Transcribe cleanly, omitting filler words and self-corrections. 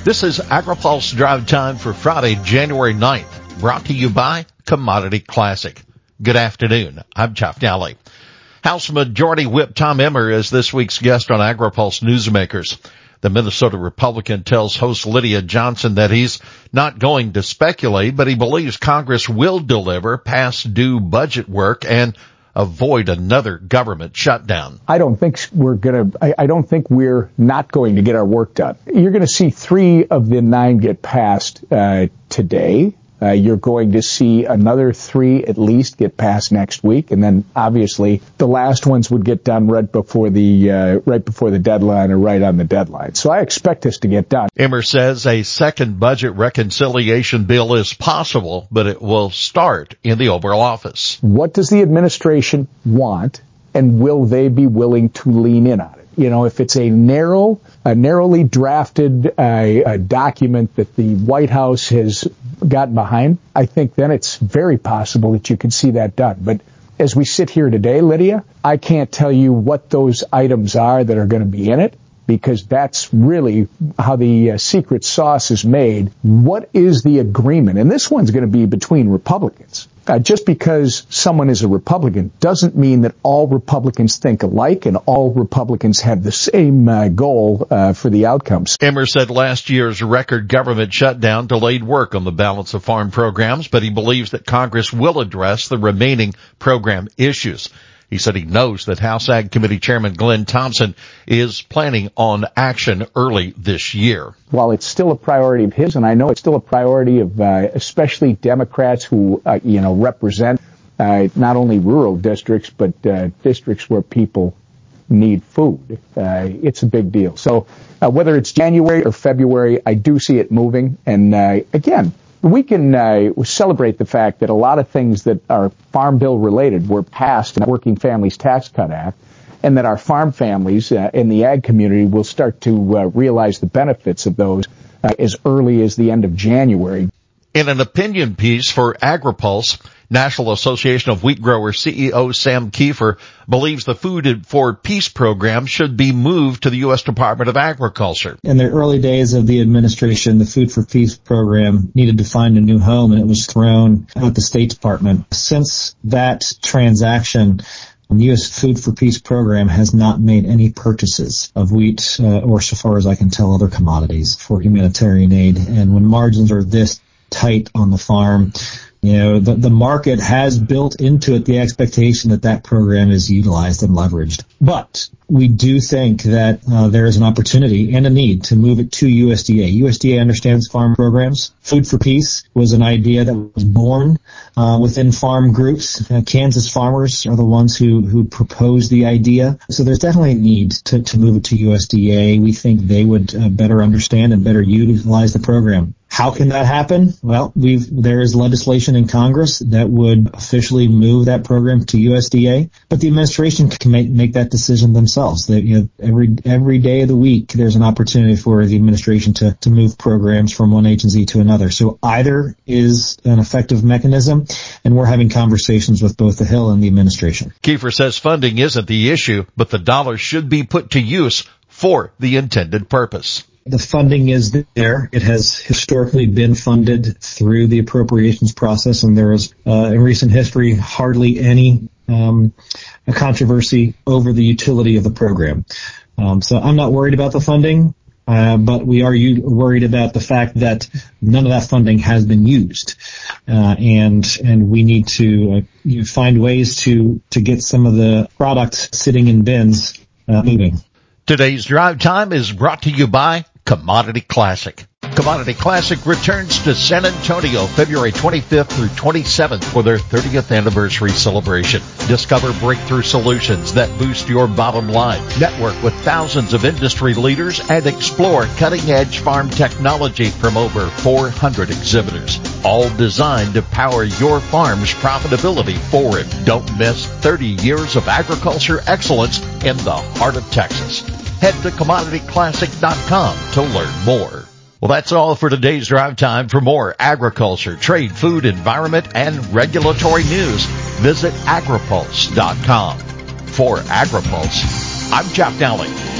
This is AgriPulse Drive Time for Friday, January 9th, brought to you by Commodity Classic. Good afternoon. I'm Jeff Daly. House Majority Whip Tom Emmer is this week's guest on AgriPulse Newsmakers. The Minnesota Republican tells host Lydia Johnson that he's not going to speculate, but he believes Congress will deliver past due budget work and avoid another government shutdown. I don't think we're not going to get our work done. You're going to see 3 of the 9 get passed today. You're going to see another 3 at least get passed next week, and then obviously the last ones would get done right before the deadline or right on the deadline. So I expect this to get done. Emmer says a second budget reconciliation bill is possible, but it will start in the Oval Office. What does the administration want, and will they be willing to lean in on it? You know, if it's a narrowly drafted document that the White House has gotten behind, I think then it's very possible that you could see that done. But as we sit here today, Lydia, I can't tell you what those items are that are going to be in it, because that's really how the secret sauce is made. What is the agreement? And this one's going to be between Republicans. Just because someone is a Republican doesn't mean that all Republicans think alike and all Republicans have the same goal for the outcomes. Emmer said last year's record government shutdown delayed work on the balance of farm programs, but he believes that Congress will address the remaining program issues. He said he knows that House Ag Committee Chairman Glenn Thompson is planning on action early this year. While it's still a priority of his, and I know it's still a priority of especially Democrats who represent not only rural districts but districts where people need food, it's a big deal. So whether it's January or February, I do see it moving. And again, we can celebrate the fact that a lot of things that are Farm Bill related were passed in the Working Families Tax Cut Act, and that our farm families in the ag community will start to realize the benefits of those as early as the end of January. In an opinion piece for AgriPulse, National Association of Wheat Growers CEO Sam Kiefer believes the Food for Peace program should be moved to the U.S. Department of Agriculture. In the early days of the administration, the Food for Peace program needed to find a new home, and it was thrown at the State Department. Since that transaction, the U.S. Food for Peace program has not made any purchases of wheat or, so far as I can tell, other commodities for humanitarian aid. And when margins are this tight on the farm, the market has built into it the expectation that that program is utilized and leveraged. But we do think that there is an opportunity and a need to move it to USDA. USDA understands farm programs. Food for Peace was an idea that was born within farm groups. Kansas farmers are the ones who proposed the idea. So there's definitely a need to move it to USDA. We think they would better understand and better utilize the program. How can that happen? Well, there is legislation in Congress that would officially move that program to USDA, but the administration can make that decision themselves. Every day of the week, there's an opportunity for the administration to move programs from one agency to another. So either is an effective mechanism, and we're having conversations with both the Hill and the administration. Kiefer says funding isn't the issue, but the dollars should be put to use for the intended purpose. The funding is there. It has historically been funded through the appropriations process, and there is, in recent history, hardly any controversy over the utility of the program. So I'm not worried about the funding, but we are worried about the fact that none of that funding has been used, and we need to find ways to get some of the products sitting in bins moving. Today's Drive Time is brought to you by Commodity Classic. Commodity Classic returns to San Antonio February 25th through 27th for their 30th anniversary celebration. Discover breakthrough solutions that boost your bottom line. Network with thousands of industry leaders and explore cutting-edge farm technology from over 400 exhibitors, all designed to power your farm's profitability forward. Don't miss 30 years of agriculture excellence in the heart of Texas. Head to CommodityClassic.com to learn more. Well, that's all for today's Drive Time. For more agriculture, trade, food, environment, and regulatory news, visit agripulse.com. For AgriPulse, I'm Jeff Dowling.